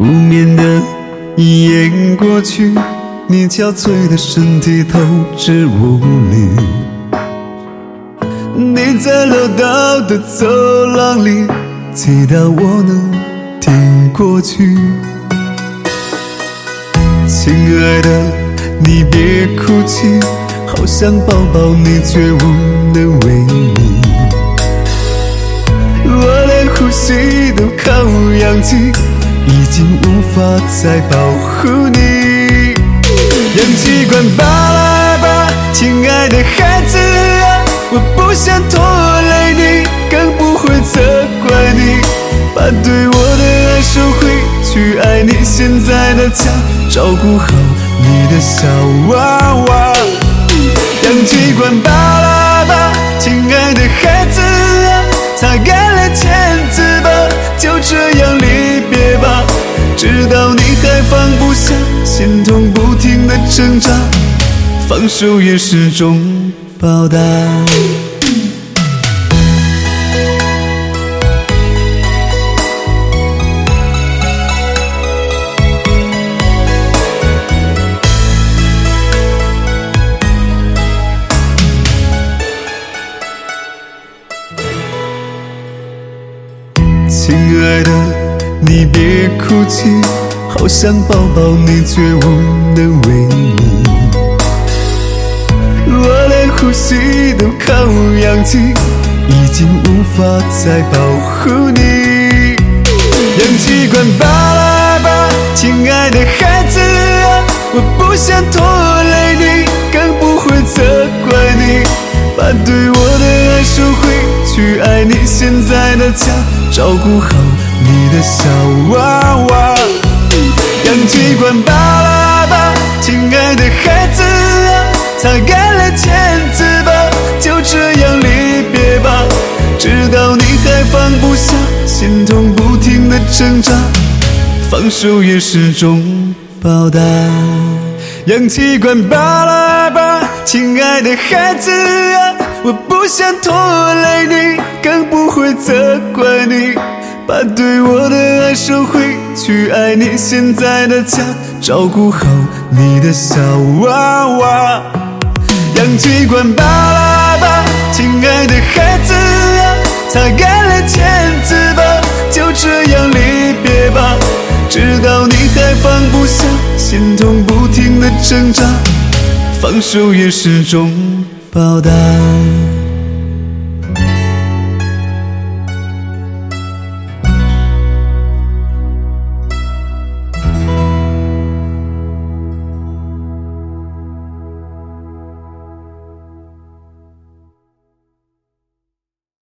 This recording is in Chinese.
无眠的一眼过去，你憔悴的身体透支无力。你在楼道的走廊里祈祷我能挺过去。亲爱的，你别哭泣，好想抱抱你却无能为力。我连呼吸都靠氧气，已经无法再保护你。氧气管拔来吧，亲爱的孩子啊，我不想拖累你，更不会责怪你，把对我的爱收回，去爱你现在的家，照顾好你的小娃娃。氧气管拔来吧，亲爱的孩子啊，擦干了签字吧，就这样离别吧，直到你还放不下，心痛不停的挣扎，放手也是种报答。亲爱的，你别哭泣，好想抱抱你却无能为力。我连呼吸都靠氧气，已经无法再保护你。氧气管拔来吧，亲爱的孩子啊，我不想拖累你，更不会责怪你，把对我的爱收回，去爱你现在的家，照顾好你的小娃娃。氧气管拔来吧，亲爱的孩子啊，擦干了签字吧，就这样离别吧，直到你还放不下，心痛不停的挣扎，放手也是种报答。氧气管拔来吧，亲爱的孩子啊，我不想拖累你，更不会责怪你，把对我的爱收回，去爱你现在的家，照顾好你的小娃娃。氧气管拔来吧，亲爱的孩子啊，擦干了签字吧，就这样离别吧，直到你还放不下，心痛不停的挣扎，放手也是种报答。